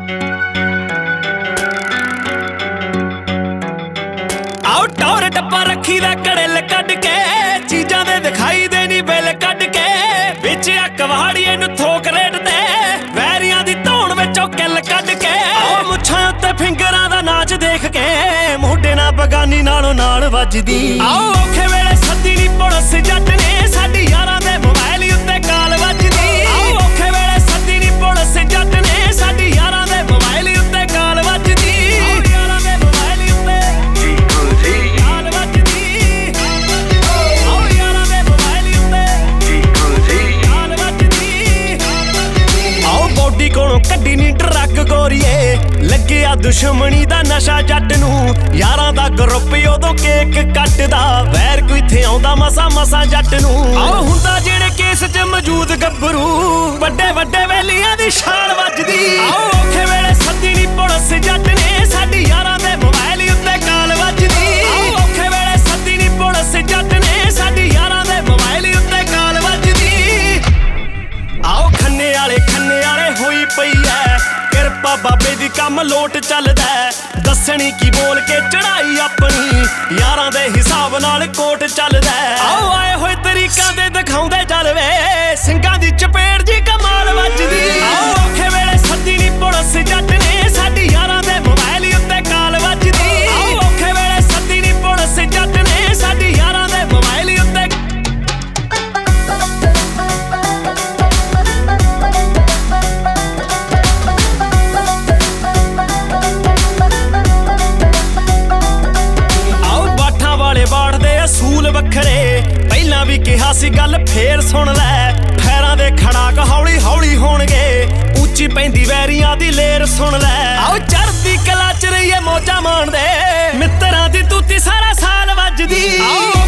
आओ टौर टप्पा रखी दा कड़ेल कड के चीजां दे दिखाई दे नी बिल कड के विच कवाड़िए नूं थोक रेट ते वैरियां दी धौण विचों किल कड के आओ मुच्छां उत्ते फिंगरां दा नाच देख के मोढे नाल बगानी नालों नाल वजदी आओ औखे वेले सद्दी नी पुलिस जट ने साडी यारां दे मोबाइल उत्ते काल वजदी आओ औखे वेले सद्दी नी पुलिस जट ने साडी यारां दे मोबाइल उत्ते काल वजदी यारां दे मोबाइल उत्ते काल वजदी आओ यारां दे मोबाइल उत्ते काल वजदी आओ बॉडी कोलों कड्डी नी ट्रक गोरीए ਲੱਗਿਆ ਦੁਸ਼ਮਣੀ ਦਾ ਨਸ਼ਾ ਜੱਟ ਨੂੰ ਯਾਰਾਂ ਦਾ ਗਰੁੱਪ ਉਦੋਂ ਕੇਕ ਕੱਟਦਾ ਵੈਰ ਕੋਈ ਇੱਥੇ ਆਉਂਦਾ ਮਸਾ ਮਸਾ ਜੱਟ ਨੂੰ ਆਓ ਹੁੰਦਾ ਜਿਹੜੇ ਕੇਸ 'ਚ ਮੌਜੂਦ ਗੱਭਰੂ ਵੱਡੇ ਵੱਡੇ ਵੇਲੀਆਂ ਦੀ ਛਾਲ ਵੱਜਦੀ ਆਓ ਔਖੇ ਵੇਲੇ ਸੱਦੀ ਨੀ ਪੁਲਿਸ ਜੱਟ ਨੇ ਸਾਡੀ ਯਾਰਾਂ ਦੇ ਮੋਬਾਈਲ ਉੱਤੇ ਕਾਲ ਵੱਜਦੀ ਆਓ ਔਖੇ ਵੇਲੇ ਸੱਦੀ ਨੀ ਪੁਲਿਸ ਜੱਟ ਨੇ ਸਾਡੀ ਯਾਰਾਂ ਦੇ ਮੋਬਾਈਲ ਉੱਤੇ ਕਾਲ ਵੱਜਦੀ ਆਓ ਖੰਨੇ ਵਾਲੇ ਹੋਈ ਪਈ ਐ ਕਿਰਪਾ ਬਾਬੇ ਦੀ ਕੰਮ ਲੋਟ ਚੱਲਦਾ ਦੱਸਣੀ ਕੀ ਬੋਲ ਕੇ ਚੜਾਈ ਆਪਣੀ ਯਾਰਾਂ ਦੇ ਹਿਸਾਬ ਨਾਲ ਕੋਟ ਚੱਲਦਾ ਆਓ ਆਏ ਹੋਏ ਤਰੀਕਾਂ ਦੇ ਦਿਖਾਉਂਦੇ ਜਲਵੇ ਸਿੰਘਾਂ ਦੀ ਚਪੇੜ ਜੀ ਕਮਾਲ ਵੱਜਦੀ ਆਓ ਔਖੇ ਵੇਲੇ ਸੱਦੀ ਨੀ ਪੁਲਿਸ ਜੱਟ ਨੇ ਸਾਡੀ ਯਾਰਾਂ ਦੇ ਮੋਬਾਈਲ ਉੱਤੇ ਕਾਲ ਵੱਜਦੀ ਆਓ ਔਖੇ ਵੇਲੇ ਸੱਦੀ ਨੀ ਪੁਲਿਸ ਜੱਟ ਨੇ ਸਾਡੀ ਯਾਰਾਂ ਦੇ ਮੋਬਾਈਲ ਉੱਤੇ ਅਸੂਲ ਵੱਖਰੇ ਪਹਿਲਾਂ ਵੀ ਕਿਹਾ ਸੀ ਗੱਲ ਫੇਰ ਸੁਣ ਲੈ ਫੈਰਾਂ ਦੇ ਖੜਾਕ ਹੌਲੀ ਹੌਲੀ ਹੋਣਗੇ ਉੱਚੀ ਪੈਂਦੀ ਵੈਰੀਆਂ ਦੀ ਲੇਰ ਸੁਣ ਲੈ ਆਓ ਚੜ੍ਹਦੀ ਕਲਾ ਚ ਰਹੀਏ ਮੌਜਾਂ ਮਾਣਦੇ ਮਿੱਤਰਾਂ ਦੀ ਤੂਤੀ ਸਾਰਾ ਸਾਲ ਵੱਜਦੀ ਆਓ